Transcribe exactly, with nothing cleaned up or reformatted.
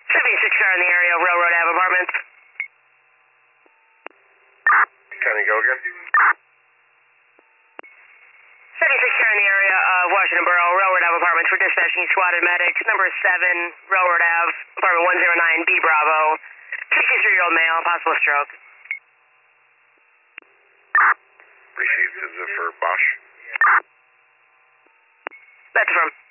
seventy-six are in the area of Railroad Ave Apartments. Can you go again? seventy-six are in the area of Washington Borough, Railroad Ave Apartments. We're dispatching squatted medics. Number seven, Railroad Ave, apartment one oh nine B Bravo. sixty-three-year-old male, possible stroke. Received. Is it for Bosch? That's from.